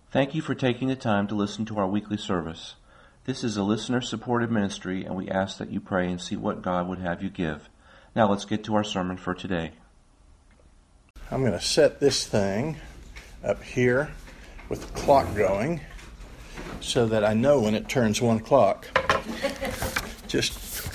Thank you for taking the time to listen to our weekly service. This is a listener-supported ministry, and we ask that you pray and see what God would have you give. Now let's get to our sermon for today. I'm going to set this thing up here with the clock going so that I know when it turns 1 o'clock. Just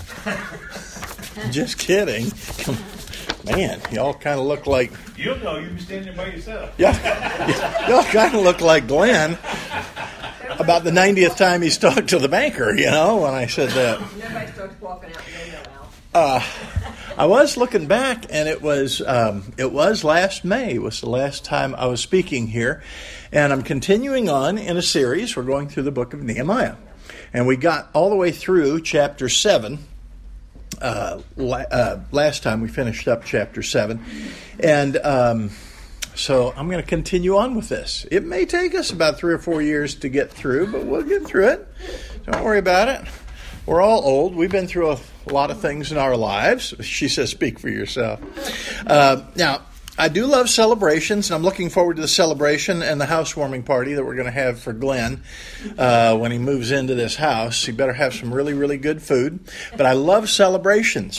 kidding. Man, y'all kind of look like... You'll know. You'll be standing there by yourself. Yeah, y'all kind of look like Glenn about the 90th time he's talked to the banker, when I said that. Nobody starts walking out. I was looking back, and it was last May. It was the last time I was speaking here. And I'm continuing on in a series. We're going through the book of Nehemiah. And we got all the way through chapter 7. Last time we finished up chapter 7. And so I'm going to continue on with this. It may take us about 3 or 4 years to get through, but we'll get through it. Don't worry about it. We're all old. We've been through a lot of things in our lives. She says, speak for yourself. Now, I do love celebrations, and I'm looking forward to the celebration and the housewarming party that we're going to have for Glenn when he moves into this house. He better have some really, really good food. But I love celebrations.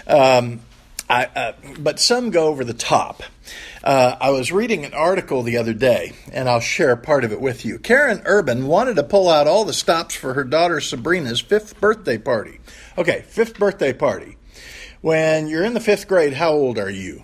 But some go over the top. I was reading an article the other day, and I'll share part of it with you. Karen Urban wanted to pull out all the stops for her daughter Sabrina's 5th birthday party. Okay, 5th birthday party. When you're in the 5th grade, how old are you?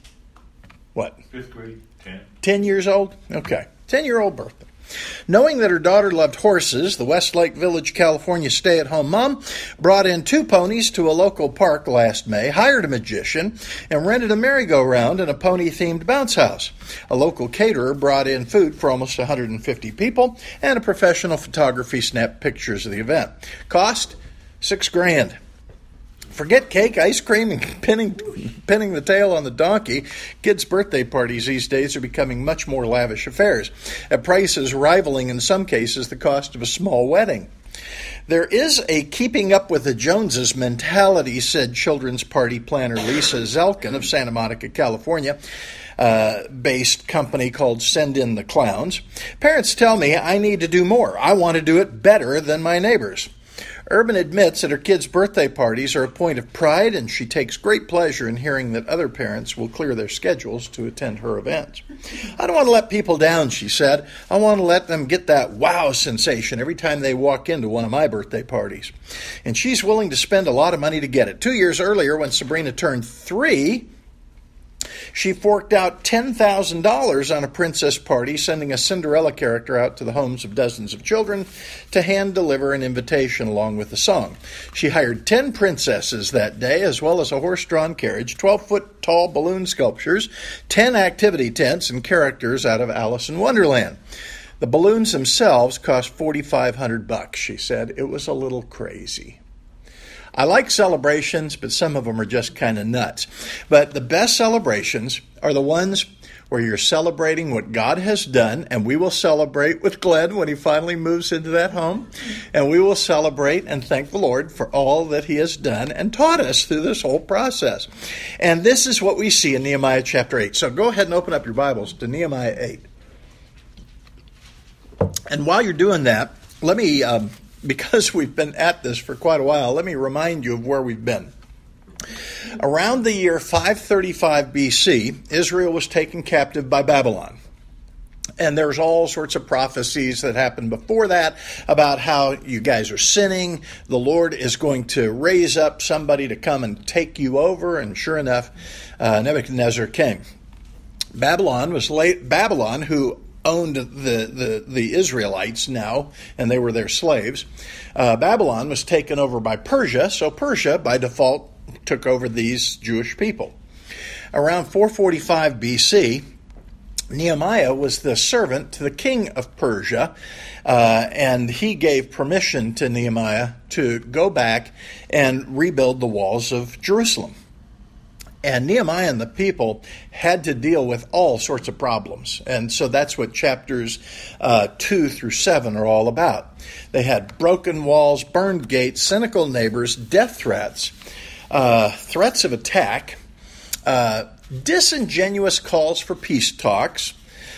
What? 5th grade, 10. 10 years old? Okay, 10-year-old birthday. Knowing that her daughter loved horses, the Westlake Village, California stay-at-home mom brought in 2 ponies to a local park last May, hired a magician, and rented a merry-go-round and a pony-themed bounce house. A local caterer brought in food for almost 150 people, and a professional photography snapped pictures of the event. Cost? $6,000. Forget cake, ice cream, and pinning the tail on the donkey. Kids' birthday parties these days are becoming much more lavish affairs, at prices rivaling in some cases the cost of a small wedding. There is a keeping up with the Joneses mentality, said children's party planner Lisa Zelkin of Santa Monica, California, based company called Send In the Clowns. Parents tell me I need to do more. I want to do it better than my neighbors. Urban admits that her kids' birthday parties are a point of pride, and she takes great pleasure in hearing that other parents will clear their schedules to attend her events. I don't want to let people down, she said. I want to let them get that wow sensation every time they walk into one of my birthday parties. And she's willing to spend a lot of money to get it. 2 years earlier, when Sabrina turned 3, she forked out $10,000 on a princess party, sending a Cinderella character out to the homes of dozens of children to hand-deliver an invitation along with the song. She hired 10 princesses that day, as well as a horse-drawn carriage, 12-foot-tall balloon sculptures, 10 activity tents, and characters out of Alice in Wonderland. The balloons themselves cost $4,500, she said. It was a little crazy. I like celebrations, but some of them are just kind of nuts. But the best celebrations are the ones where you're celebrating what God has done, and we will celebrate with Glenn when he finally moves into that home, and we will celebrate and thank the Lord for all that he has done and taught us through this whole process. And this is what we see in Nehemiah chapter 8. So go ahead and open up your Bibles to Nehemiah 8. And while you're doing that, let me... because we've been at this for quite a while, let me remind you of where we've been. Around the year 535 BC, Israel was taken captive by Babylon. And there's all sorts of prophecies that happened before that about how you guys are sinning. The Lord is going to raise up somebody to come and take you over. And sure enough, Nebuchadnezzar came. Babylon, who owned the Israelites now, and they were their slaves. Babylon was taken over by Persia, so Persia, by default, took over these Jewish people. Around 445 BC, Nehemiah was the servant to the king of Persia, and he gave permission to Nehemiah to go back and rebuild the walls of Jerusalem. And Nehemiah and the people had to deal with all sorts of problems. And so that's what chapters 2 through 7 are all about. They had broken walls, burned gates, cynical neighbors, death threats, threats of attack, disingenuous calls for peace talks,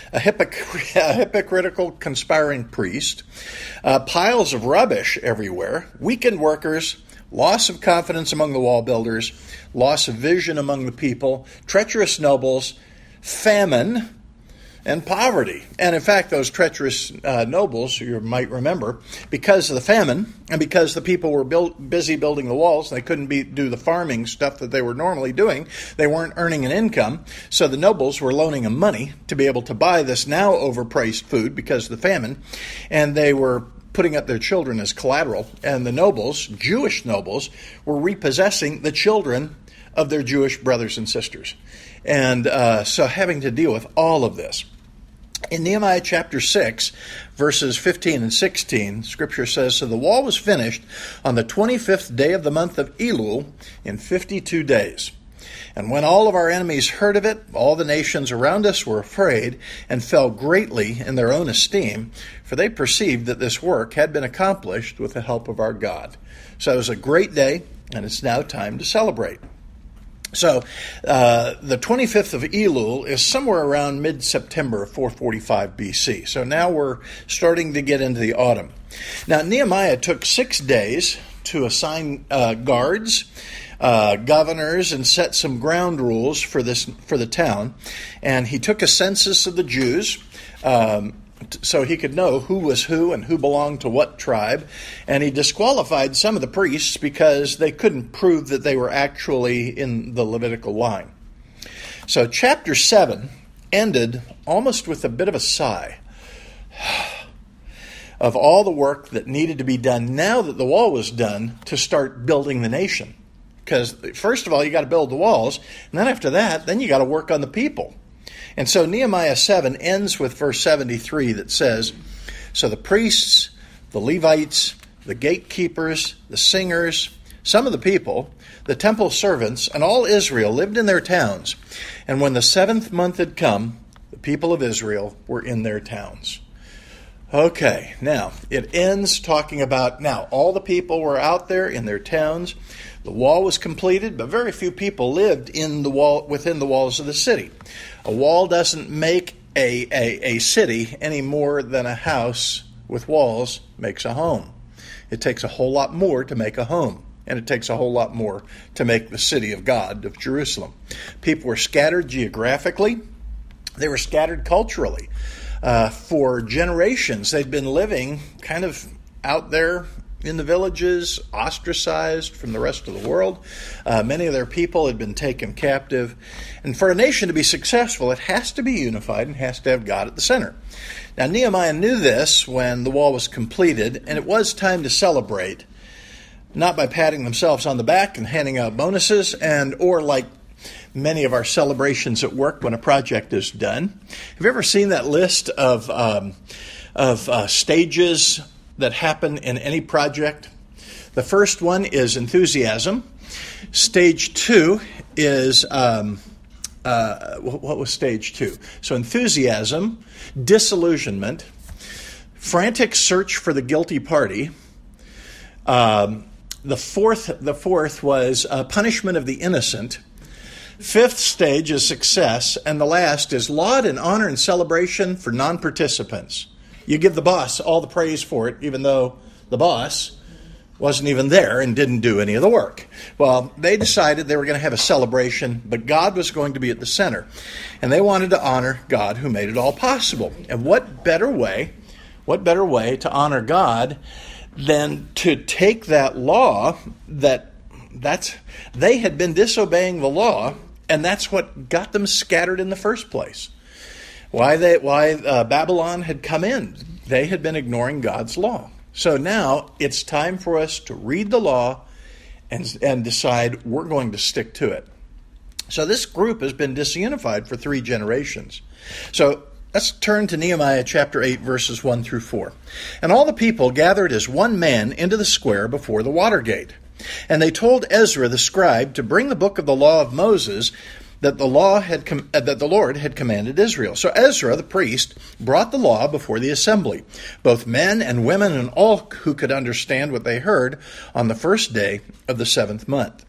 a hypocritical, conspiring priest, piles of rubbish everywhere, weakened workers, loss of confidence among the wall builders, loss of vision among the people, treacherous nobles, famine, and poverty. And in fact, those treacherous nobles, you might remember, because of the famine and because the people were busy building the walls, they couldn't do the farming stuff that they were normally doing. They weren't earning an income, so the nobles were loaning them money to be able to buy this now overpriced food because of the famine, and they were putting up their children as collateral. And the nobles, Jewish nobles, were repossessing the children of their Jewish brothers and sisters. And so having to deal with all of this. In Nehemiah chapter 6, verses 15 and 16, Scripture says, "So the wall was finished on the 25th day of the month of Elul in 52 days. And when all of our enemies heard of it, all the nations around us were afraid and fell greatly in their own esteem, for they perceived that this work had been accomplished with the help of our God." So it was a great day, and it's now time to celebrate. So the 25th of Elul is somewhere around mid-September of 445 BC. So now we're starting to get into the autumn. Now Nehemiah took 6 days to assign guards, governors, and set some ground rules for the town. And he took a census of the Jews, so he could know who was who and who belonged to what tribe. And he disqualified some of the priests because they couldn't prove that they were actually in the Levitical line. So chapter 7 ended almost with a bit of a sigh of all the work that needed to be done now that the wall was done to start building the nation. Because first of all, you got to build the walls, and then after that, then you got to work on the people. And so Nehemiah 7 ends with verse 73 that says, "So the priests, the Levites, the gatekeepers, the singers, some of the people, the temple servants, and all Israel lived in their towns. And when the 7th month had come, the people of Israel were in their towns." Okay, now it ends talking about now all the people were out there in their towns. The wall was completed, but very few people lived in the wall within the walls of the city. A wall doesn't make a city any more than a house with walls makes a home. It takes a whole lot more to make a home, and it takes a whole lot more to make the city of God, of Jerusalem. People were scattered geographically. They were scattered culturally. For generations, they'd been living kind of out there in the villages, ostracized from the rest of the world. Many of their people had been taken captive. And for a nation to be successful, it has to be unified and has to have God at the center. Now, Nehemiah knew this when the wall was completed, and it was time to celebrate, not by patting themselves on the back and handing out bonuses, or like many of our celebrations at work when a project is done. Have you ever seen that list of stages that happen in any project? The first one is enthusiasm. Stage 2 is, what was stage 2? So enthusiasm, disillusionment, frantic search for the guilty party. The fourth was punishment of the innocent. 5th stage is success, and the last is laud and honor and celebration for non-participants. You give the boss all the praise for it, even though the boss wasn't even there and didn't do any of the work. Well, they decided they were going to have a celebration, but God was going to be at the center. And they wanted to honor God who made it all possible. And what better way to honor God than to take that law they had been disobeying the law, and that's what got them scattered in the first place. Why Babylon had come in. They had been ignoring God's law. So now it's time for us to read the law and decide we're going to stick to it. So this group has been disunified for 3 generations. So let's turn to Nehemiah chapter 8, verses 1 through 4. "And all the people gathered as one man into the square before the water gate. And they told Ezra the scribe to bring the book of the law of Moses that the Lord had commanded Israel. So Ezra, the priest, brought the law before the assembly, both men and women and all who could understand what they heard, on the first day of the 7th month.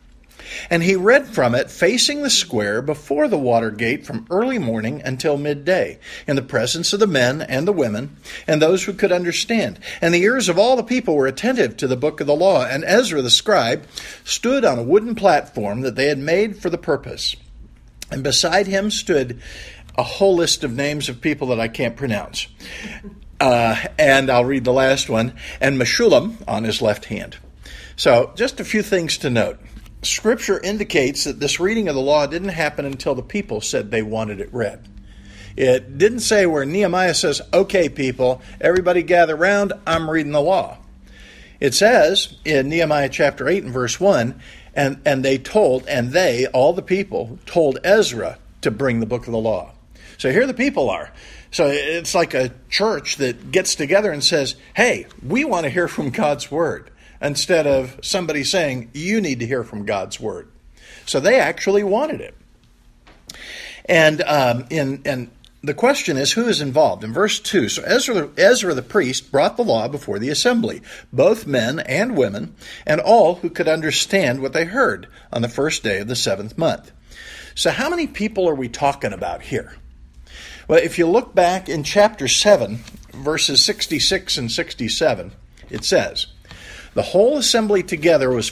And he read from it facing the square before the water gate from early morning until midday, in the presence of the men and the women and those who could understand. And the ears of all the people were attentive to the book of the law. And Ezra the scribe stood on a wooden platform that they had made for the purpose. And beside him stood a whole list of names of people that I can't pronounce. And I'll read the last one. And Meshullam on his left hand. So just a few things to note. Scripture indicates that this reading of the law didn't happen until the people said they wanted it read. It didn't say where Nehemiah says, okay, people, everybody gather round, I'm reading the law. It says in Nehemiah chapter 8 and verse 1, and they, all the people, told Ezra to bring the book of the law. So here the people are. So it's like a church that gets together and says, hey, we want to hear from God's word, instead of somebody saying, you need to hear from God's word. So they actually wanted it. And the question is, who is involved? In verse 2, so Ezra the priest brought the law before the assembly, both men and women, and all who could understand what they heard on the first day of the 7th month. So how many people are we talking about here? Well, if you look back in chapter 7, verses 66 and 67, it says, the whole assembly together was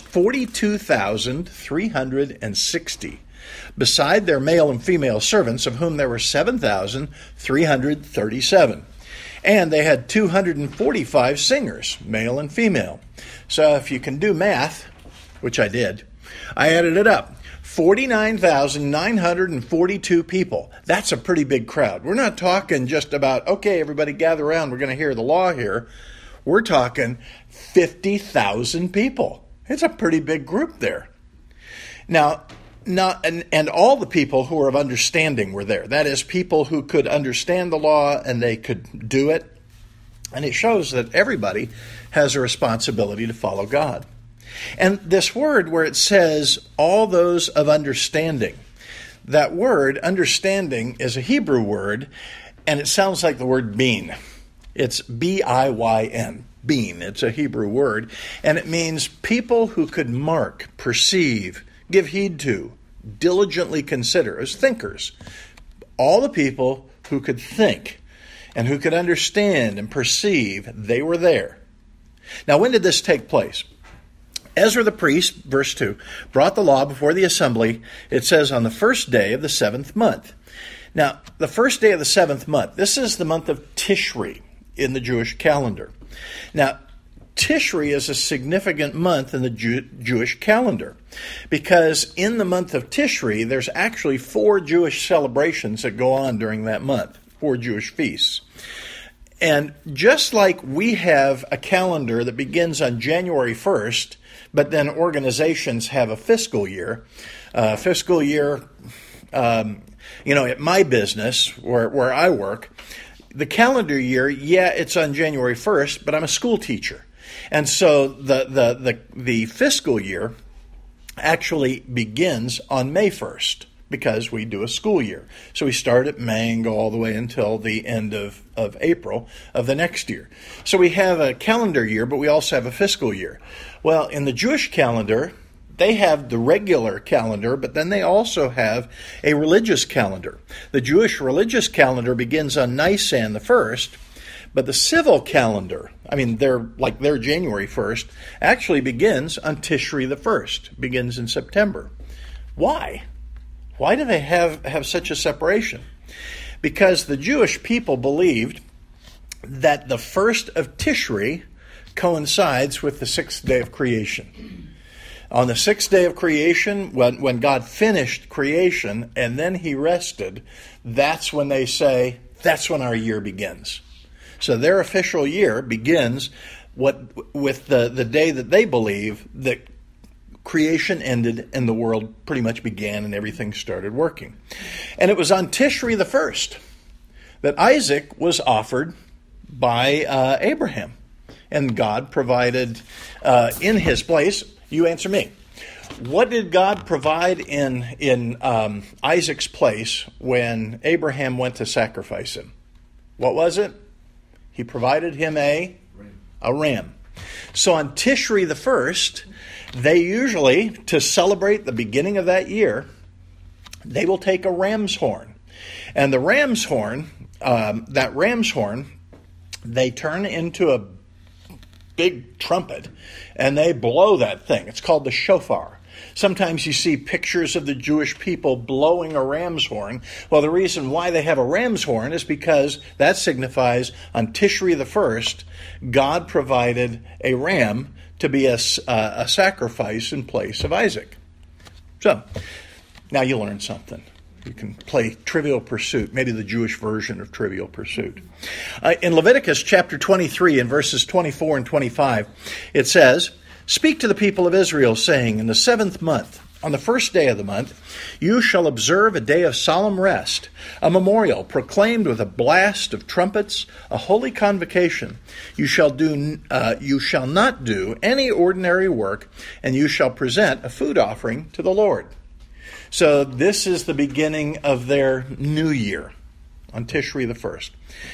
42,360, beside their male and female servants, of whom there were 7,337. And they had 245 singers, male and female. So if you can do math, which I did, I added it up. 49,942 people. That's a pretty big crowd. We're not talking just about, okay, everybody gather around, we're going to hear the law here. We're talking 50,000 people. It's a pretty big group there. Now, and all the people who were of understanding were there. That is, people who could understand the law and they could do it. And it shows that everybody has a responsibility to follow God. And this word where it says, all those of understanding, that word, understanding, is a Hebrew word, and it sounds like the word bean. It's B-I-Y-N, bean. It's a Hebrew word, and it means people who could mark, perceive, give heed to, diligently consider, as thinkers. All the people who could think and who could understand and perceive, they were there. Now, when did this take place? Ezra the priest, verse 2, brought the law before the assembly, it says, on the first day of the 7th month. Now, the first day of the 7th month, this is the month of Tishri in the Jewish calendar. Now, Tishri is a significant month in the Jewish calendar because in the month of Tishri, there's actually 4 Jewish celebrations that go on during that month, 4 Jewish feasts. And just like we have a calendar that begins on January 1st, but then organizations have a fiscal year, at my business where I work, the calendar year, it's on January 1st, but I'm a school teacher. And so the fiscal year actually begins on May 1st because we do a school year. So we start at May and go all the way until the end of April of the next year. So we have a calendar year, but we also have a fiscal year. Well, in the Jewish calendar, they have the regular calendar, but then they also have a religious calendar. The Jewish religious calendar begins on Nisan the 1st, but the civil calendar, their January 1st, actually begins on Tishri the 1st, begins in September. Why? Why do they have such a separation? Because the Jewish people believed that the first of Tishri coincides with the 6th day of creation. On the 6th day of creation, when God finished creation and then he rested, that's when they say, that's when our year begins. So their official year begins with the day that they believe that creation ended and the world pretty much began and everything started working. And it was on Tishri the 1st that Isaac was offered by Abraham. And God provided in his place. You answer me. What did God provide in Isaac's place when Abraham went to sacrifice him? What was it? He provided him a ram. So on Tishri the 1st, they usually, to celebrate the beginning of that year, they will take a ram's horn. And the ram's horn, they turn into a big trumpet, and they blow that thing. It's called the shofar. Sometimes you see pictures of the Jewish people blowing a ram's horn. Well, the reason why they have a ram's horn is because that signifies on Tishri the 1st, God provided a ram to be a sacrifice in place of Isaac. So, now you learn something. You can play Trivial Pursuit, maybe the Jewish version of Trivial Pursuit. In Leviticus chapter 23 and verses 24 and 25, it says, "Speak to the people of Israel, saying, in the 7th month, on the 1st day of the month, you shall observe a day of solemn rest, a memorial proclaimed with a blast of trumpets, a holy convocation. You shall not do any ordinary work, and you shall present a food offering to the Lord." So this is the beginning of their new year on Tishri the 1st.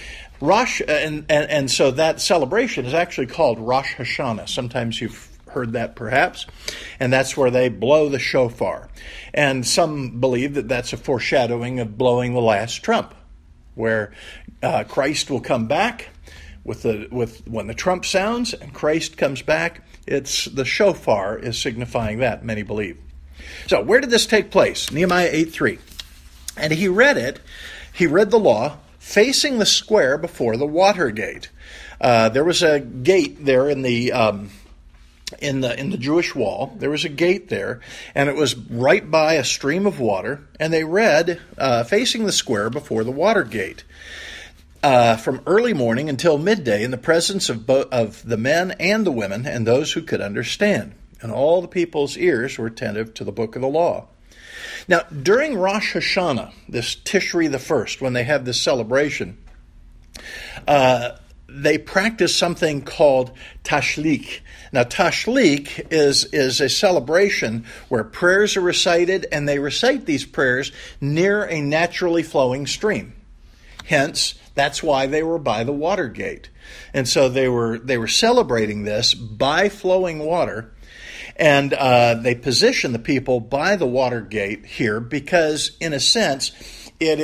And so that celebration is actually called Rosh Hashanah. Sometimes you've heard that perhaps. And that's where they blow the shofar. And some believe that that's a foreshadowing of blowing the last trump, where Christ will come back when the trump sounds and Christ comes back. It's the shofar is signifying that, many believe. So where did this take place? Nehemiah 8:3. "And he read the law, facing the square before the water gate." There was a gate there in the Jewish wall. There was a gate there, and it was right by a stream of water. And they read, facing the square before the water gate, from early morning until midday, in the presence of the men and the women and those who could understand. And all the people's ears were attentive to the book of the law. Now, during Rosh Hashanah, this Tishri the 1st, when they have this celebration, they practice something called tashlik. Now, tashlik is a celebration where prayers are recited, and they recite these prayers near a naturally flowing stream. Hence, that's why they were by the water gate. And so they were celebrating this by flowing water. And they position the people by the water gate here because, in a sense, it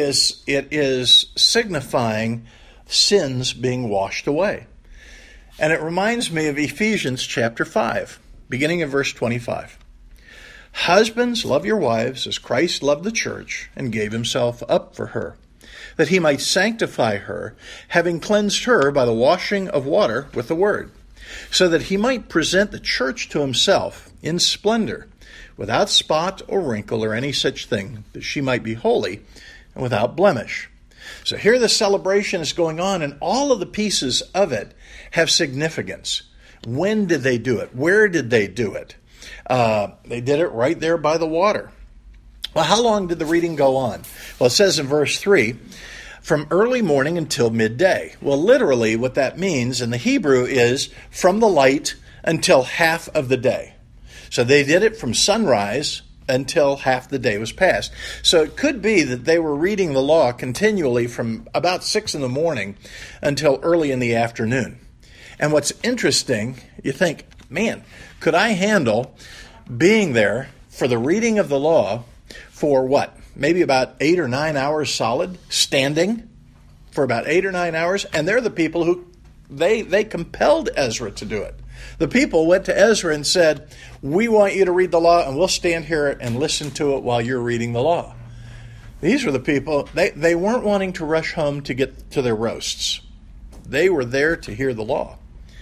is signifying sins being washed away. And it reminds me of Ephesians chapter 5, beginning in verse 25. "Husbands, love your wives as Christ loved the church and gave himself up for her, that he might sanctify her, having cleansed her by the washing of water with the word, so that he might present the church to himself in splendor, without spot or wrinkle or any such thing, that she might be holy and without blemish." So here the celebration is going on, and all of the pieces of it have significance. When did they do it? Where did they do it? They did it right there by the water. Well, how long did the reading go on? Well, it says in verse 3, "From early morning until midday." Well, literally what that means in the Hebrew is from the light until half of the day. So they did it from sunrise until half the day was past. So it could be that they were reading the law continually from about 6 in the morning until early in the afternoon. And what's interesting, you think, man, could I handle being there for the reading of the law for what? Maybe about 8 or 9 hours solid, standing for about 8 or 9 hours. And they're the people who, they compelled Ezra to do it. The people went to Ezra and said, "We want you to read the law, and we'll stand here and listen to it while you're reading the law." These were the people, they weren't wanting to rush home to get to their roasts. They were there to hear the law.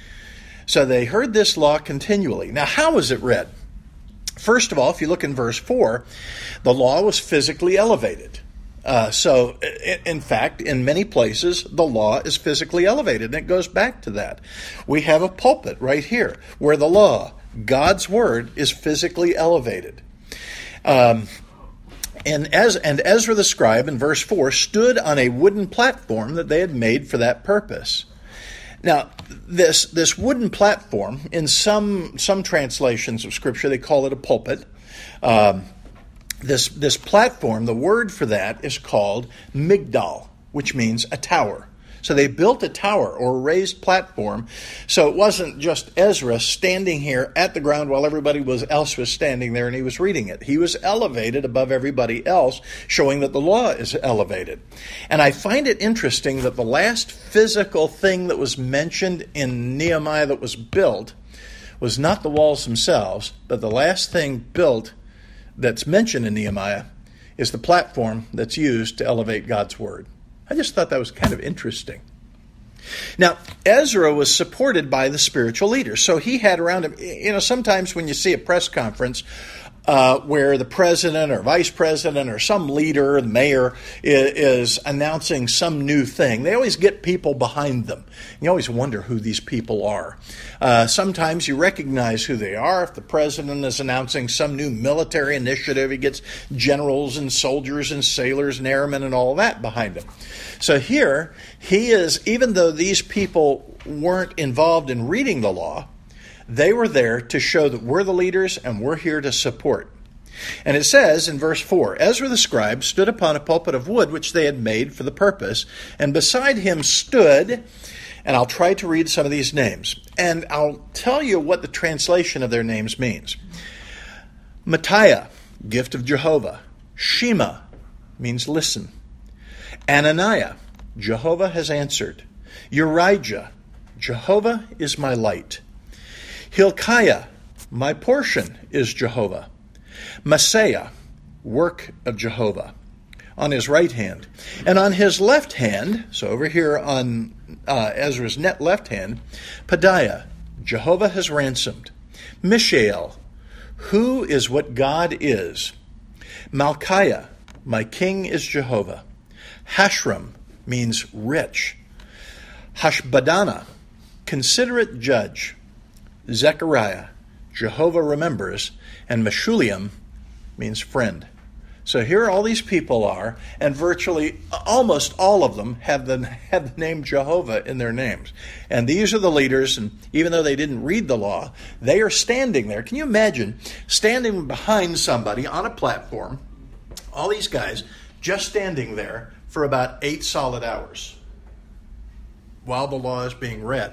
So they heard this law continually. Now, how was it read? First of all, if you look in verse 4, the law was physically elevated. So, in fact, in many places, the law is physically elevated, and it goes back to that. We have a pulpit right here where the law, God's word, is physically elevated. And Ezra the scribe, in verse 4, stood on a wooden platform that they had made for that purpose. Now, this wooden platform, in some translations of Scripture, they call it a pulpit. This platform, the word for that is called migdal, which means a tower. So they built a tower or a raised platform. So it wasn't just Ezra standing here at the ground while everybody else was standing there and he was reading it. He was elevated above everybody else, showing that the law is elevated. And I find it interesting that the last physical thing that was mentioned in Nehemiah that was built was not the walls themselves, but the last thing built that's mentioned in Nehemiah is the platform that's used to elevate God's word. I just thought that was kind of interesting. Now, Ezra was supported by the spiritual leaders. So he had around him, sometimes when you see a press conference where the president or vice president or some leader, the mayor, is announcing some new thing, they always get people behind them. You always wonder who these people are. Sometimes you recognize who they are. If the president is announcing some new military initiative, he gets generals and soldiers and sailors and airmen and all that behind him. So here, he is, even though these people weren't involved in reading the law, they were there to show that we're the leaders and we're here to support. And it says in verse 4, Ezra the scribe stood upon a pulpit of wood which they had made for the purpose, and beside him stood, and I'll try to read some of these names, and I'll tell you what the translation of their names means. Matthiah, gift of Jehovah. Shema means listen. Ananiah, Jehovah has answered. Urijah, Jehovah is my light. Hilkiah, my portion is Jehovah. Maaseiah, work of Jehovah, on his right hand. And on his left hand, so over here on Ezra's left hand, Pedaiah, Jehovah has ransomed. Mishael, who is what God is. Malchiah, my king is Jehovah. Hashram means rich. Hashbaddanah, considerate judge. Zechariah, Jehovah remembers, and Meshullam means friend. So here all these people are, and virtually almost all of them have the name Jehovah in their names. And these are the leaders, and even though they didn't read the law, they are standing there. Can you imagine standing behind somebody on a platform, all these guys just standing there for about 8 solid hours while the law is being read?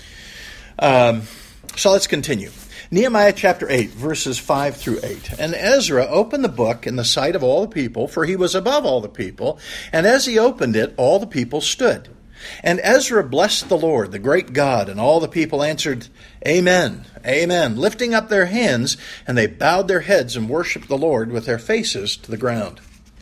So let's continue. Nehemiah chapter 8, verses 5 through 8. And Ezra opened the book in the sight of all the people, for he was above all the people. And as he opened it, all the people stood. And Ezra blessed the Lord, the great God, and all the people answered, Amen, Amen, lifting up their hands, and they bowed their heads and worshipped the Lord with their faces to the ground.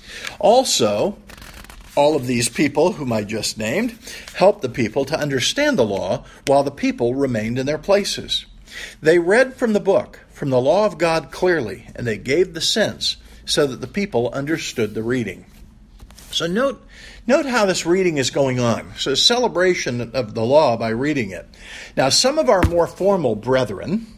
Also, all of these people whom I just named helped the people to understand the law while the people remained in their places. They read from the book, from the law of God clearly, and they gave the sense so that the people understood the reading. So note how this reading is going on. So a celebration of the law by reading it. Now some of our more formal brethren,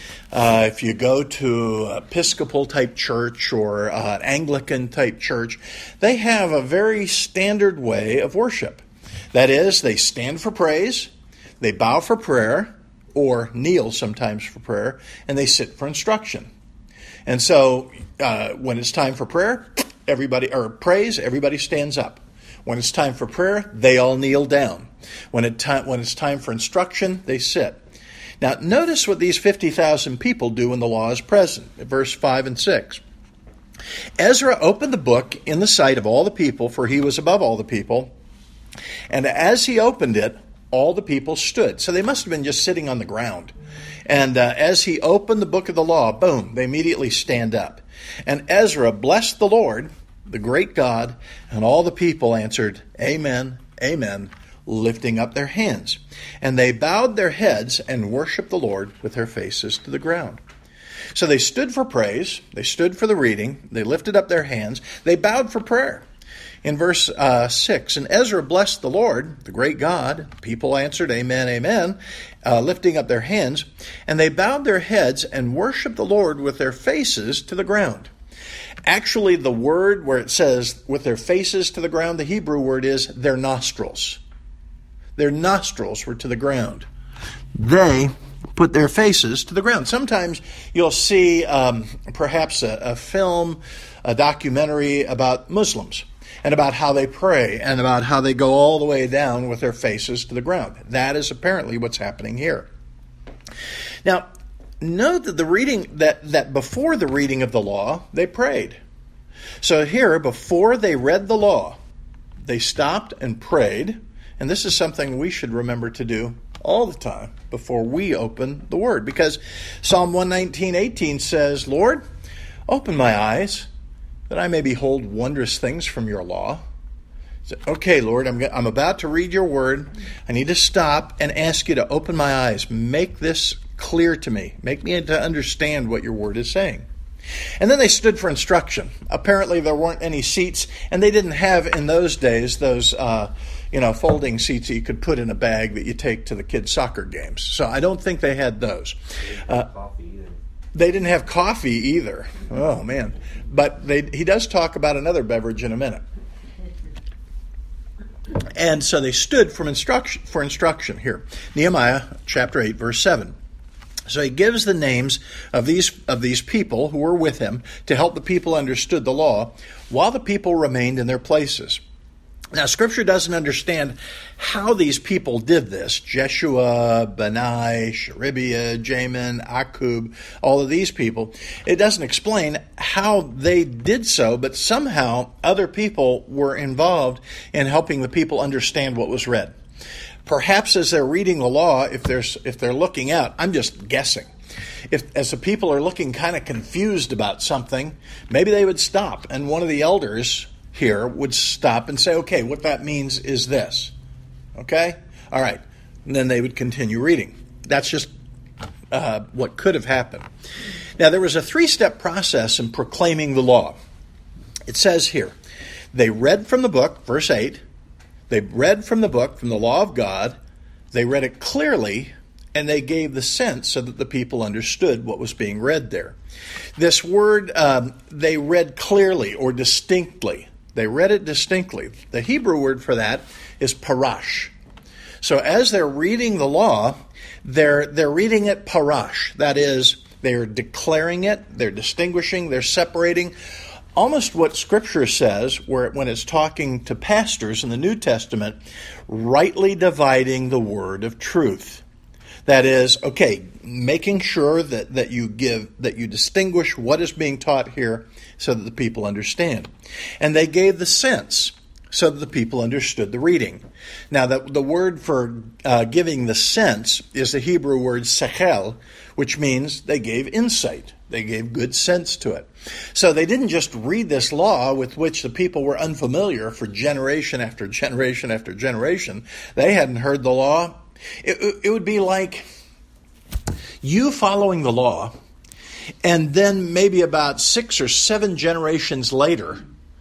if you go to Episcopal type church or Anglican type church, they have a very standard way of worship. That is, they stand for praise, they bow for prayer, or kneel sometimes for prayer, and they sit for instruction. And so when it's time for prayer, praise, everybody stands up. When it's time for prayer, they all kneel down. When it's time for instruction, they sit. Now, notice what these 50,000 people do when the law is present. Verse 5 and 6. Ezra opened the book in the sight of all the people, for he was above all the people. And as he opened it, all the people stood. So they must have been just sitting on the ground. And as he opened the book of the law, boom, they immediately stand up. And Ezra blessed the Lord, the great God, and all the people answered, Amen, Amen, lifting up their hands. And they bowed their heads and worshiped the Lord with their faces to the ground. So they stood for praise, they stood for the reading, they lifted up their hands, they bowed for prayer. In verse 6, and Ezra blessed the Lord, the great God. People answered, Amen, Amen, lifting up their hands. And they bowed their heads and worshiped the Lord with their faces to the ground. Actually, the word where it says with their faces to the ground, the Hebrew word is their nostrils. Their nostrils were to the ground. They put their faces to the ground. Sometimes you'll see perhaps a film, a documentary about Muslims. and about how they pray, and about how they go all the way down with their faces to the ground. That is apparently what's happening here. Now, note that the reading that before the reading of the law, they prayed. So here, before they read the law, they stopped and prayed, and this is something we should remember to do all the time before we open the Word, because Psalm 119:18 says, Lord, open my eyes that I may behold wondrous things from your law. So, okay, Lord, I'm about to read your Word. I need to stop and ask you to open my eyes. Make this clear to me. Make me to understand what your Word is saying. And then they stood for instruction. Apparently there weren't any seats, and they didn't have in those days those folding seats that you could put in a bag that you take to the kids' soccer games. So I don't think they had those. They didn't have coffee either. Oh, man. But he does talk about another beverage in a minute. And so they stood for instruction here. Nehemiah chapter 8, verse 7. So he gives the names of these people who were with him to help the people understood the law while the people remained in their places. Now, Scripture doesn't understand how these people did this. Jeshua, Bani, Sherebiah, Jamin, Akub, all of these people. It doesn't explain how they did so, but somehow other people were involved in helping the people understand what was read. Perhaps as they're reading the law, if they're looking out, I'm just guessing. As the people are looking kind of confused about something, maybe they would stop, and one of the elders here would stop and say, okay, what that means is this. Okay? All right. And then they would continue reading. That's just what could have happened. Now, there was a 3-step process in proclaiming the law. It says here, they read from the book, verse 8, they read from the book, from the law of God, they read it clearly, and they gave the sense so that the people understood what was being read there. This word, they read clearly or distinctly. They read it distinctly. The Hebrew word for that is parash. So as they're reading the law, they're reading it parash. That is, they're declaring it, they're distinguishing, they're separating. Almost what Scripture says, when it's talking to pastors in the New Testament, rightly dividing the word of truth. That is, okay, making sure that you distinguish what is being taught here so that the people understand. And they gave the sense so that the people understood the reading. Now, the word for giving the sense is the Hebrew word sechel, which means they gave insight. They gave good sense to it. So they didn't just read this law with which the people were unfamiliar for generation after generation after generation. They hadn't heard the law. It would be like you following the law, and then maybe about 6 or 7 generations later,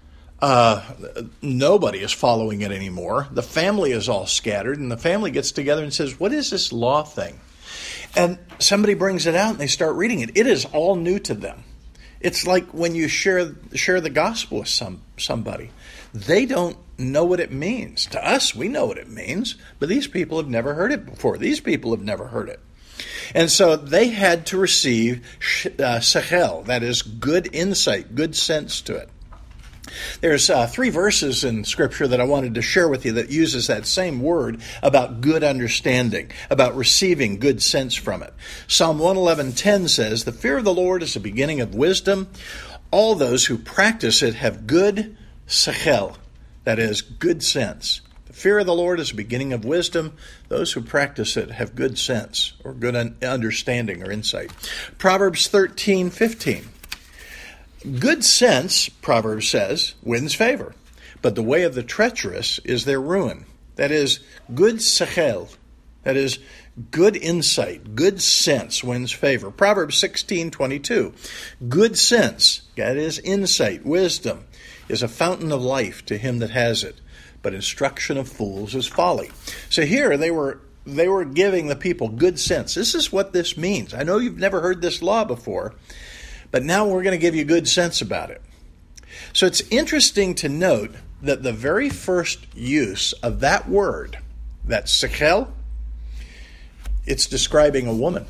nobody is following it anymore. The family is all scattered, and the family gets together and says, what is this law thing? And somebody brings it out, and they start reading it. It is all new to them. It's like when you share the gospel with somebody. They don't know what it means. To us, we know what it means, but these people have never heard it before. These people have never heard it. And so they had to receive sechel, that is good insight, good sense to it. There's 3 verses in Scripture that I wanted to share with you that uses that same word about good understanding, about receiving good sense from it. Psalm 111:10 says, the fear of the Lord is the beginning of wisdom. All those who practice it have good sechel, that is, good sense. The fear of the Lord is the beginning of wisdom. Those who practice it have good sense, or good understanding or insight. Proverbs 13:15. Good sense, Proverbs says, wins favor, but the way of the treacherous is their ruin. That is, good sechel, that is, good insight, good sense wins favor. Proverbs 16:22. Good sense, that is, insight, wisdom, is a fountain of life to him that has it, but instruction of fools is folly. So here they were giving the people good sense. This is what this means. I know you've never heard this law before, but now we're going to give you good sense about it. So it's interesting to note that the very first use of that word, that sechel, it's describing a woman.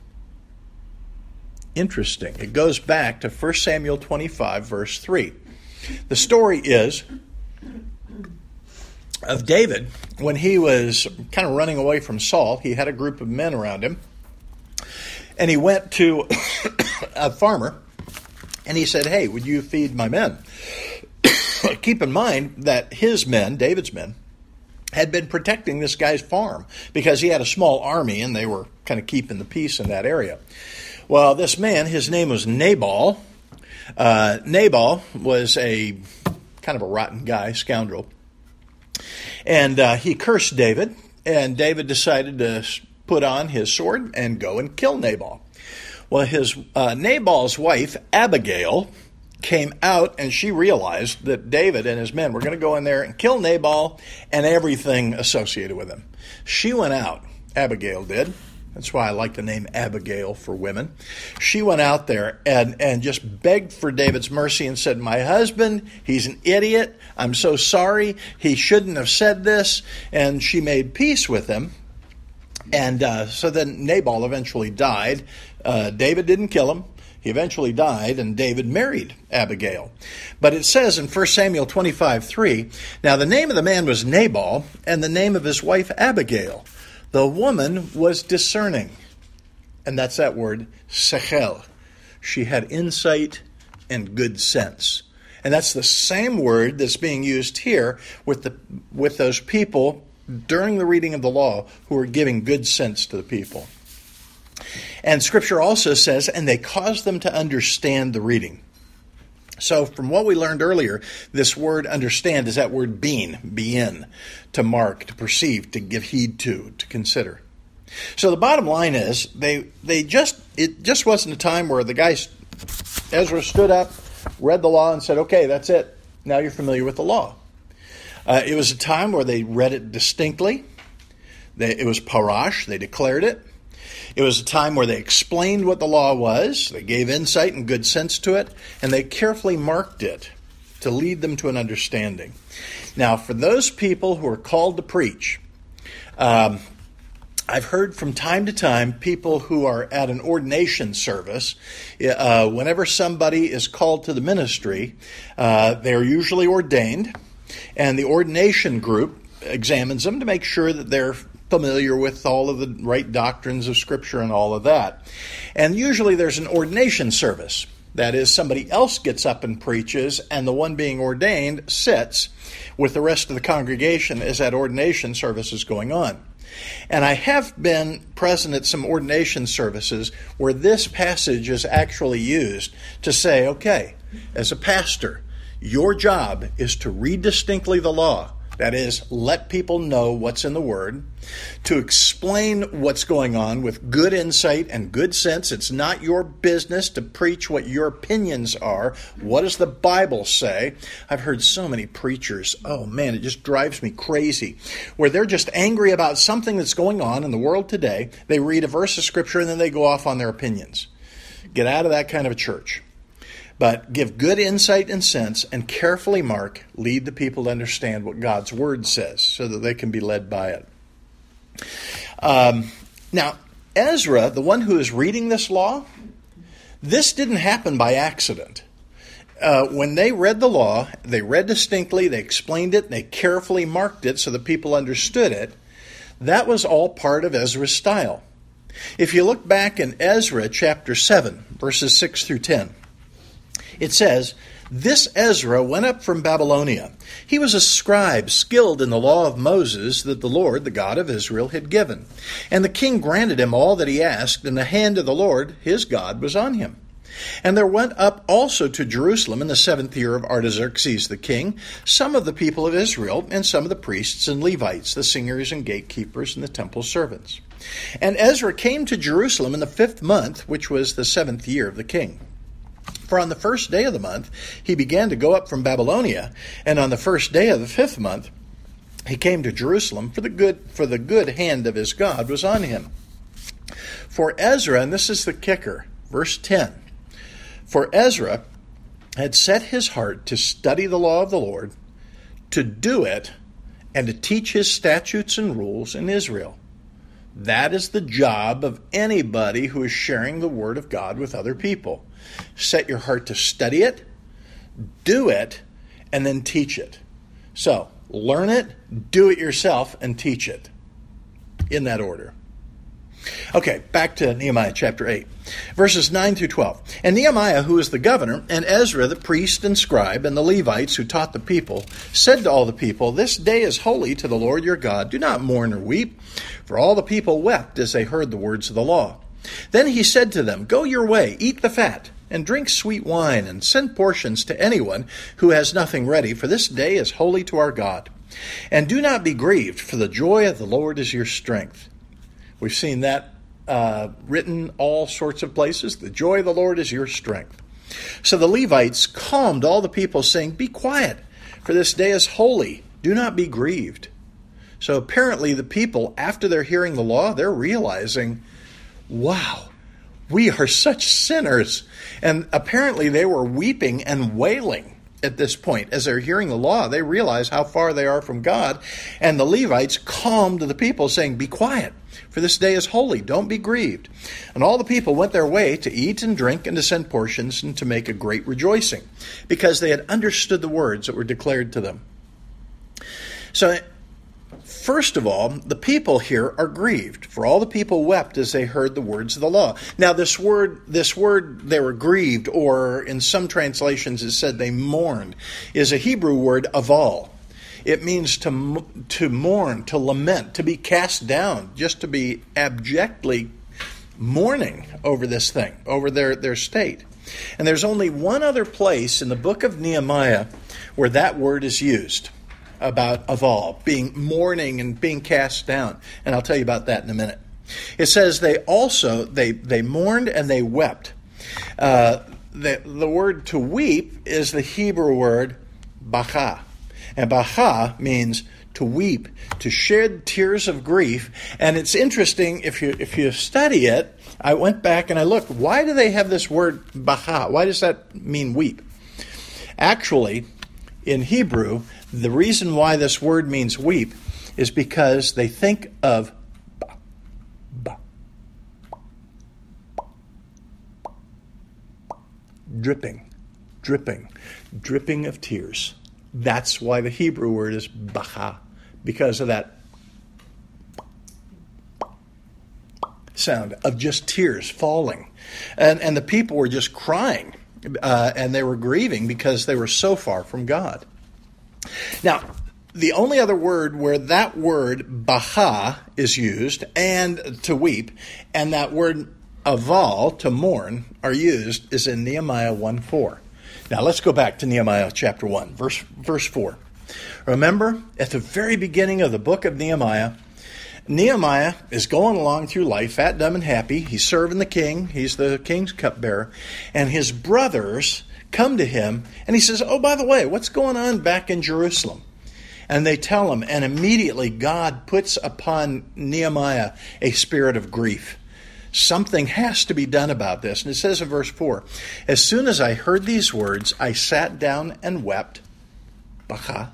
Interesting. It goes back to 1 Samuel 25, verse 3. The story is of David, when he was kind of running away from Saul, he had a group of men around him. And he went to a farmer and he said, "Hey, would you feed my men?" Keep in mind that his men, David's men, had been protecting this guy's farm because he had a small army and they were kind of keeping the peace in that area. Well, this man, his name was Nabal. Nabal was a kind of a rotten guy, scoundrel. And he cursed David, and David decided to put on his sword and go and kill Nabal. Well, his Nabal's wife, Abigail, came out and she realized that David and his men were going to go in there and kill Nabal and everything associated with him. She went out, Abigail did. That's why I like the name Abigail for women. She went out there and just begged for David's mercy and said, "My husband, he's an idiot. I'm so sorry. He shouldn't have said this." And she made peace with him. And so then Nabal eventually died. David didn't kill him. He eventually died, and David married Abigail. But it says in 1 Samuel 25:3, "Now the name of the man was Nabal, and the name of his wife Abigail. The woman was discerning." And that's that word, sechel. She had insight and good sense. And that's the same word that's being used here with those people during the reading of the law who are giving good sense to the people. And Scripture also says, "And they caused them to understand the reading." So from what we learned earlier, this word understand is that word be in, to mark, to perceive, to give heed to consider. So the bottom line is, it just wasn't a time where the guys, Ezra stood up, read the law and said, "Okay, that's it. Now you're familiar with the law." It was a time where they read it distinctly. It was parash, they declared it. It was a time where they explained what the law was, they gave insight and good sense to it, and they carefully marked it to lead them to an understanding. Now, for those people who are called to preach, I've heard from time to time people who are at an ordination service, whenever somebody is called to the ministry, they're usually ordained, and the ordination group examines them to make sure that they're familiar with all of the right doctrines of Scripture and all of that. And usually there's an ordination service. That is, somebody else gets up and preaches, and the one being ordained sits with the rest of the congregation as that ordination service is going on. And I have been present at some ordination services where this passage is actually used to say, okay, as a pastor, your job is to read distinctly the law. That is, let people know what's in the Word, to explain what's going on with good insight and good sense. It's not your business to preach what your opinions are. What does the Bible say? I've heard so many preachers, oh man, it just drives me crazy, where they're just angry about something that's going on in the world today. They read a verse of Scripture and then they go off on their opinions. Get out of that kind of a church. But give good insight and sense and carefully mark, lead the people to understand what God's Word says so that they can be led by it. Now, Ezra, the one who is reading this law, this didn't happen by accident. When they read the law, they read distinctly, they explained it, they carefully marked it so that people understood it. That was all part of Ezra's style. If you look back in Ezra chapter 7, verses 6 through 10, it says, "This Ezra went up from Babylonia. He was a scribe skilled in the law of Moses that the Lord, the God of Israel, had given. And the king granted him all that he asked, and the hand of the Lord, his God, was on him. And there went up also to Jerusalem in the 7th year of Artaxerxes the king, some of the people of Israel, and some of the priests and Levites, the singers and gatekeepers and the temple servants. And Ezra came to Jerusalem in the 5th month, which was the 7th year of the king. For on the first day of the month he began to go up from Babylonia, and on the first day of the 5th month he came to Jerusalem, for the good hand of his God was on him. For Ezra," and this is the kicker, verse 10, "For Ezra had set his heart to study the law of the Lord, to do it, and to teach his statutes and rules in Israel." That is the job of anybody who is sharing the Word of God with other people. Set your heart to study it, do it, and then teach it. So, learn it, do it yourself, and teach it. In that order. Okay, back to Nehemiah chapter 8, verses 9 through 12. And Nehemiah, who was the governor, and Ezra, the priest and scribe, and the Levites who taught the people, said to all the people, "This day is holy to the Lord your God. Do not mourn or weep." For all the people wept as they heard the words of the law. Then he said to them, "Go your way, eat the fat, and drink sweet wine, and send portions to anyone who has nothing ready, for this day is holy to our God. And do not be grieved, for the joy of the Lord is your strength." We've seen that written all sorts of places. The joy of the Lord is your strength. So the Levites calmed all the people, saying, "Be quiet, for this day is holy. Do not be grieved." So apparently the people, after they're hearing the law, they're realizing, wow, we are such sinners. And apparently they were weeping and wailing at this point. As they're hearing the law, they realize how far they are from God. And the Levites calmed the people, saying, "Be quiet, for this day is holy. Don't be grieved." And all the people went their way to eat and drink and to send portions and to make a great rejoicing, because they had understood the words that were declared to them. So, first of all, the people here are grieved, for all the people wept as they heard the words of the law. Now, this word, they were grieved, or in some translations it said they mourned, is a Hebrew word, aval. It means to mourn, to lament, to be cast down, just to be abjectly mourning over this thing, over their state. And there's only one other place in the book of Nehemiah where that word is used, about aval, being mourning and being cast down. And I'll tell you about that in a minute. It says they mourned and they wept. The word to weep is the Hebrew word baka. And baka means to weep, to shed tears of grief. And it's interesting, if you study it, I went back and I looked, why do they have this word baka? Why does that mean weep? Actually, in Hebrew, the reason why this word means weep is because they think of dripping of tears. That's why the Hebrew word is baka, because of that sound of just tears falling. And the people were just crying, and they were grieving because they were so far from God. Now, the only other word where that word baka is used, and to weep, and that word aval, to mourn, are used, is in Nehemiah 1:4. Now, let's go back to Nehemiah chapter 1, verse 4. Remember, at the very beginning of the book of Nehemiah is going along through life, fat, dumb, and happy. He's serving the king. He's the king's cupbearer. And his brothers come to him, and he says, "Oh, by the way, what's going on back in Jerusalem?" And they tell him, and immediately God puts upon Nehemiah a spirit of grief. Something has to be done about this. And it says in verse 4, "As soon as I heard these words, I sat down and wept." Baka.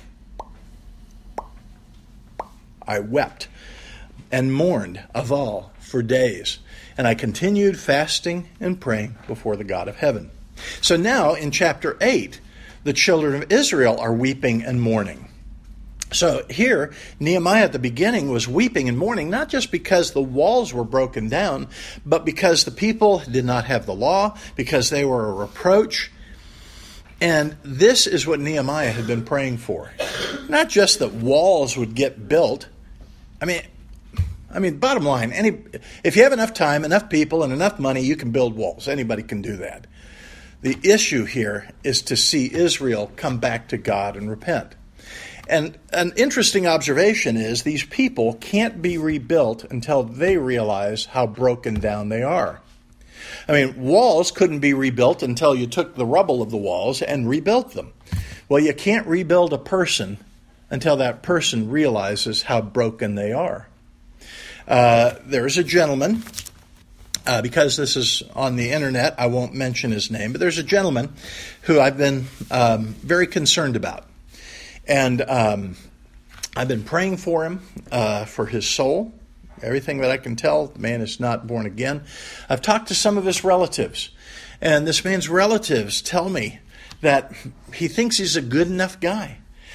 I wept and mourned aval for days. And I continued fasting and praying before the God of heaven. So now in chapter 8, the children of Israel are weeping and mourning. So here, Nehemiah at the beginning was weeping and mourning, not just because the walls were broken down, but because the people did not have the law, because they were a reproach. And this is what Nehemiah had been praying for. Not just that walls would get built. I mean, bottom line, if you have enough time, enough people, and enough money, you can build walls. Anybody can do that. The issue here is to see Israel come back to God and repent. And an interesting observation is these people can't be rebuilt until they realize how broken down they are. I mean, walls couldn't be rebuilt until you took the rubble of the walls and rebuilt them. Well, you can't rebuild a person until that person realizes how broken they are. There's a gentleman, because this is on the internet, I won't mention his name, but there's a gentleman who I've been very concerned about. And I've been praying for him, for his soul. Everything that I can tell, the man is not born again. I've talked to some of his relatives, and this man's relatives tell me that he thinks he's a good enough guy,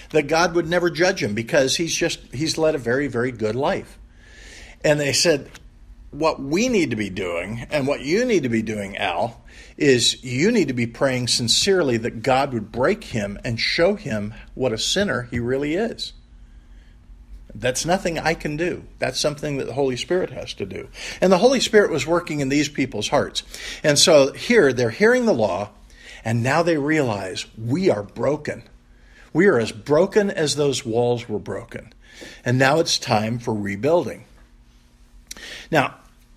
that God would never judge him because he's led a very, very good life. And they said, what we need to be doing, and what you need to be doing, Al, is you need to be praying sincerely that God would break him and show him what a sinner he really is. That's nothing I can do. That's something that the Holy Spirit has to do. And the Holy Spirit was working in these people's hearts. And so here they're hearing the law, and now they realize we are broken. We are as broken as those walls were broken. And now it's time for rebuilding. Now,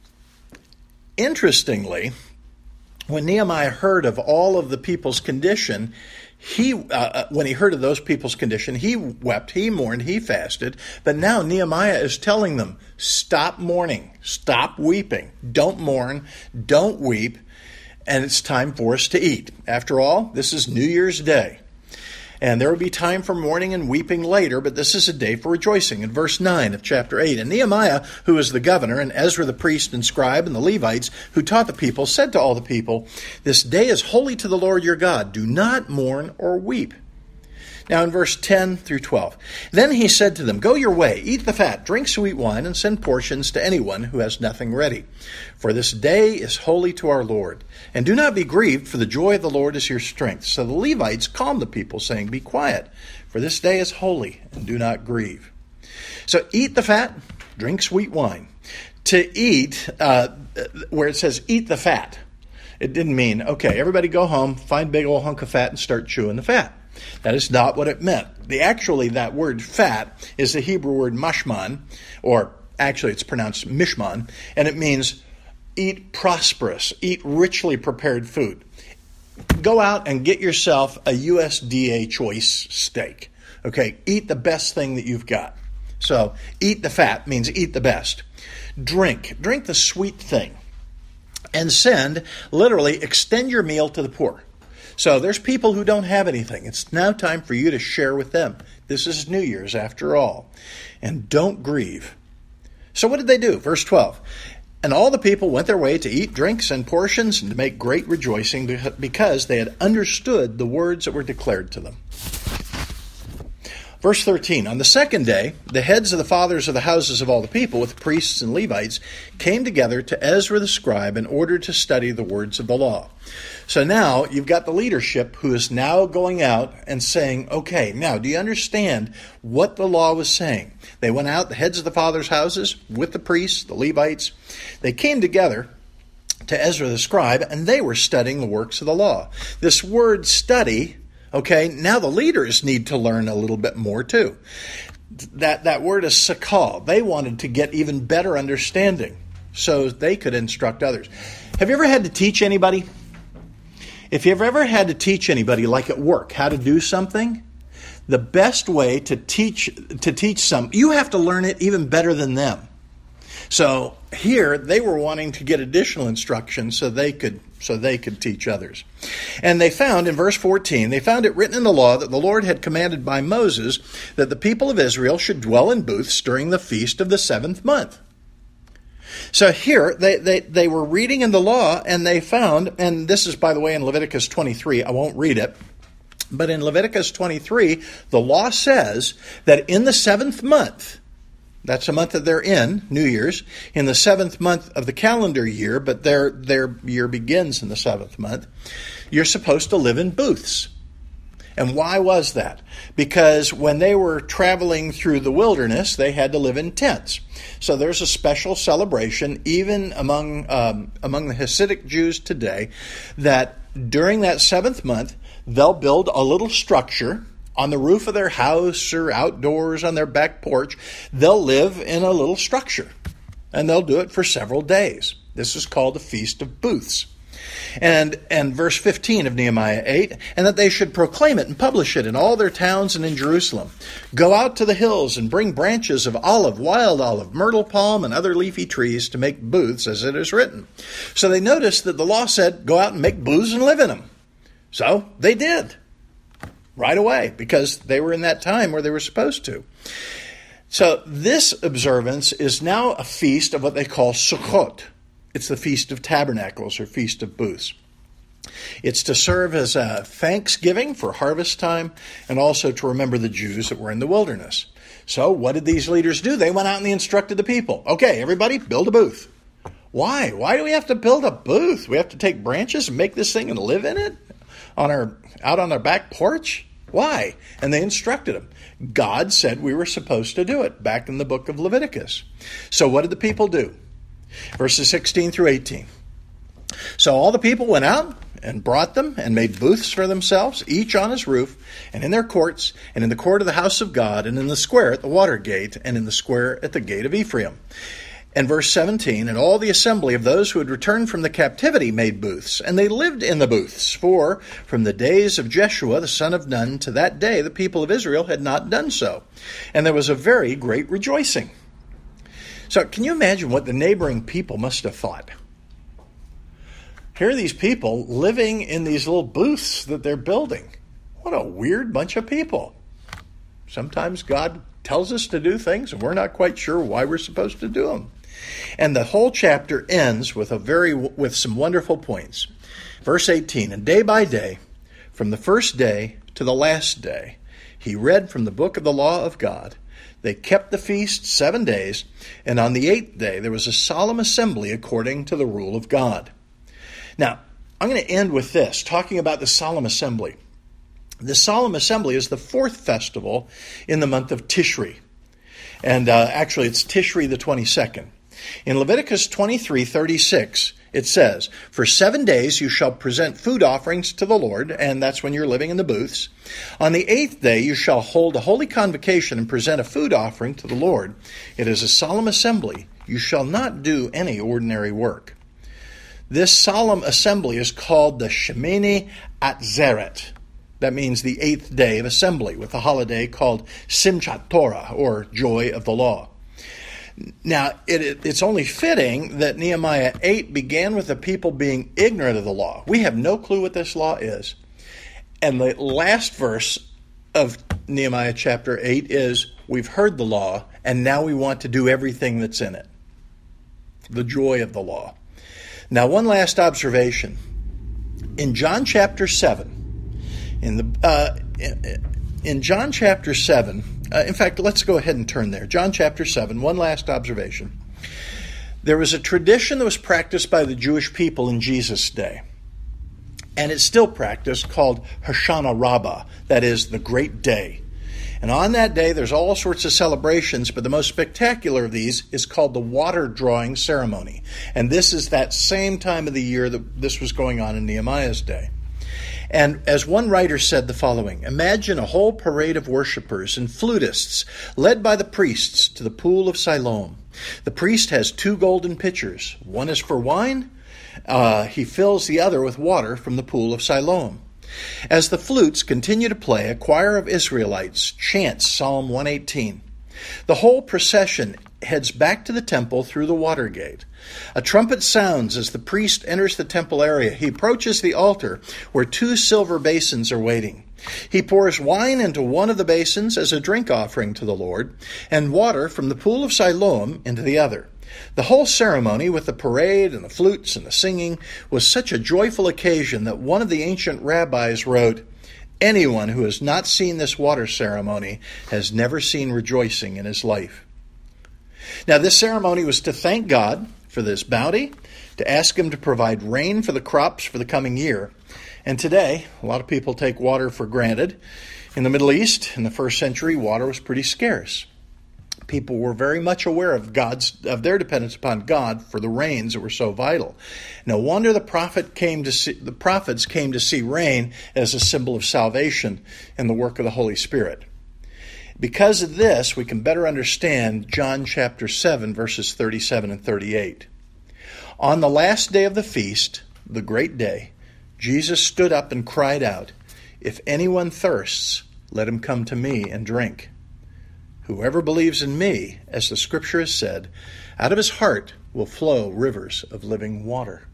interestingly, when Nehemiah heard of all of the people's condition, when he heard of those people's condition, he wept, he mourned, he fasted. But now Nehemiah is telling them, stop mourning, stop weeping, don't mourn, don't weep, and it's time for us to eat. After all, this is New Year's Day. And there will be time for mourning and weeping later, but this is a day for rejoicing. In verse 9 of chapter 8, and Nehemiah, who was the governor, and Ezra the priest and scribe, and the Levites, who taught the people, said to all the people, this day is holy to the Lord your God. Do not mourn or weep. Now in verse 10 through 12, then he said to them, go your way, eat the fat, drink sweet wine, and send portions to anyone who has nothing ready. For this day is holy to our Lord. And do not be grieved, for the joy of the Lord is your strength. So the Levites calmed the people, saying, be quiet, for this day is holy, and do not grieve. So eat the fat, drink sweet wine. To eat, where it says eat the fat, it didn't mean, okay, everybody go home, find a big old hunk of fat, and start chewing the fat. That is not what it meant. Actually, that word fat is the Hebrew word mashman, or actually it's pronounced mishman, and it means eat prosperous, eat richly prepared food. Go out and get yourself a USDA choice steak. Okay, eat the best thing that you've got. So eat the fat means eat the best. Drink the sweet thing. And literally extend your meal to the poor. So there's people who don't have anything. It's now time for you to share with them. This is New Year's after all. And don't grieve. So what did they do? Verse 12. And all the people went their way to eat, drink, send portions, and to make great rejoicing because they had understood the words that were declared to them. Verse 13, on the second day, the heads of the fathers of the houses of all the people, with priests and Levites, came together to Ezra the scribe in order to study the words of the law. So now you've got the leadership who is now going out and saying, okay, now do you understand what the law was saying? They went out, the heads of the fathers' houses, with the priests, the Levites. They came together to Ezra the scribe, and they were studying the works of the law. This word study, okay, now the leaders need to learn a little bit more too. That word is sakal. They wanted to get even better understanding so they could instruct others. Have you ever had to teach anybody? If you've ever had to teach anybody, like at work, how to do something, the best way to teach you have to learn it even better than them. So here they were wanting to get additional instruction so they could teach others. And they found in verse 14, they found it written in the law that the Lord had commanded by Moses that the people of Israel should dwell in booths during the feast of the 7th month. So here they were reading in the law, and they found, and this is, by the way, in Leviticus 23, I won't read it, but in Leviticus 23, the law says that in the 7th month, that's a month that they're in, New Year's, in the 7th month of the calendar year, but their year begins in the 7th month, you're supposed to live in booths. And why was that? Because when they were traveling through the wilderness, they had to live in tents. So there's a special celebration, even among the Hasidic Jews today, that during that 7th month, they'll build a little structure on the roof of their house or outdoors on their back porch. They'll live in a little structure, and they'll do it for several days. This is called the Feast of Booths. And verse 15 of Nehemiah 8, and that they should proclaim it and publish it in all their towns and in Jerusalem. Go out to the hills and bring branches of olive, wild olive, myrtle palm, and other leafy trees to make booths, as it is written. So they noticed that the law said, go out and make booths and live in them. So they did right away, because they were in that time where they were supposed to. So this observance is now a feast of what they call Sukkot. It's the Feast of Tabernacles or Feast of Booths. It's to serve as a thanksgiving for harvest time and also to remember the Jews that were in the wilderness. So what did these leaders do? They went out and they instructed the people. Okay, everybody, build a booth. Why? Why do we have to build a booth? We have to take branches and make this thing and live in it out on our back porch? Why? And they instructed them. God said we were supposed to do it back in the book of Leviticus. So what did the people do? Verses 16 through 18. So all the people went out and brought them and made booths for themselves, each on his roof, and in their courts, and in the court of the house of God, and in the square at the water gate, and in the square at the gate of Ephraim. And verse 17, and all the assembly of those who had returned from the captivity made booths, and they lived in the booths. For from the days of Jeshua the son of Nun to that day the people of Israel had not done so. And there was a very great rejoicing. So can you imagine what the neighboring people must have thought? Here are these people living in these little booths that they're building. What a weird bunch of people. Sometimes God tells us to do things and we're not quite sure why we're supposed to do them. And the whole chapter ends with some wonderful points. Verse 18, and day by day, from the first day to the last day, he read from the book of the law of God. They kept the feast 7 days, and on the 8th day there was a solemn assembly according to the rule of God. Now, I'm going to end with this, talking about the solemn assembly. The solemn assembly is the 4th festival in the month of Tishri. And actually, it's Tishri the 22nd. In Leviticus 23:36, it says, for 7 days you shall present food offerings to the Lord, and that's when you're living in the booths. On the 8th day you shall hold a holy convocation and present a food offering to the Lord. It is a solemn assembly. You shall not do any ordinary work. This solemn assembly is called the Shemini Atzeret. That means the 8th day of assembly, with a holiday called Simchat Torah, or Joy of the Law. Now, it's only fitting that Nehemiah 8 began with the people being ignorant of the law. We have no clue what this law is. And the last verse of Nehemiah chapter 8 is, we've heard the law, and now we want to do everything that's in it. The joy of the law. Now, one last observation. In John chapter 7, in John chapter 7, in fact, let's go ahead and turn there. John chapter 7, one last observation. There was a tradition that was practiced by the Jewish people in Jesus' day, and it's still practiced, called Hoshana Rabbah, that is, the great day. And on that day, there's all sorts of celebrations, but the most spectacular of these is called the water drawing ceremony. And this is that same time of the year that this was going on in Nehemiah's day. And as one writer said the following, imagine a whole parade of worshipers and flutists led by the priests to the pool of Siloam. The priest has 2 golden pitchers. One is for wine. He fills the other with water from the pool of Siloam. As the flutes continue to play, a choir of Israelites chants Psalm 118. The whole procession heads back to the temple through the water gate. A trumpet sounds as the priest enters the temple area. He approaches the altar where 2 silver basins are waiting. He pours wine into one of the basins as a drink offering to the Lord, and water from the pool of Siloam into the other. The whole ceremony, with the parade and the flutes and the singing, was such a joyful occasion that one of the ancient rabbis wrote, anyone who has not seen this water ceremony has never seen rejoicing in his life. Now, this ceremony was to thank God for this bounty, to ask him to provide rain for the crops for the coming year. And today, a lot of people take water for granted. In the Middle East, in the 1st century, water was pretty scarce. People were very much aware of their dependence upon God for the rains that were so vital. No wonder the prophets came to see rain as a symbol of salvation and the work of the Holy Spirit. Because of this, we can better understand John chapter 7, verses 37 and 38. On the last day of the feast, the great day, Jesus stood up and cried out, if anyone thirsts, let him come to me and drink. Whoever believes in me, as the scripture has said, out of his heart will flow rivers of living water.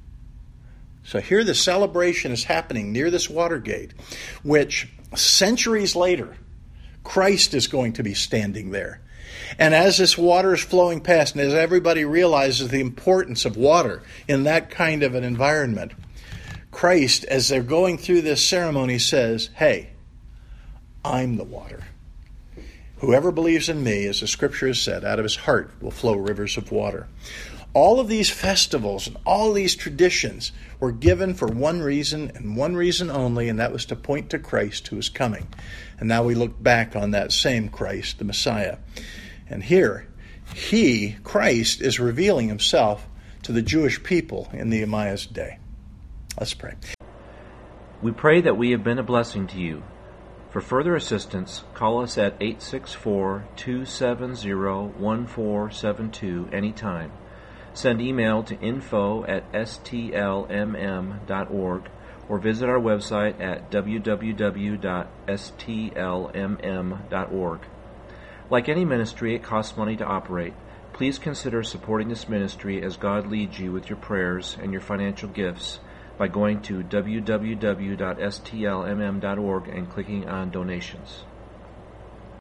So here the celebration is happening near this water gate, which centuries later, Christ is going to be standing there. And as this water is flowing past, and as everybody realizes the importance of water in that kind of an environment, Christ, as they're going through this ceremony, says, hey, I'm the water. Whoever believes in me, as the scripture has said, out of his heart will flow rivers of water. All of these festivals and all these traditions were given for one reason and one reason only, and that was to point to Christ who is coming. And now we look back on that same Christ, the Messiah. And here, Christ, is revealing himself to the Jewish people in Nehemiah's day. Let's pray. We pray that we have been a blessing to you. For further assistance, call us at 864-270-1472 anytime. Send email to info@stlmm.org or visit our website at www.stlmm.org. Like any ministry, it costs money to operate. Please consider supporting this ministry as God leads you with your prayers and your financial gifts by going to www.stlmm.org and clicking on donations.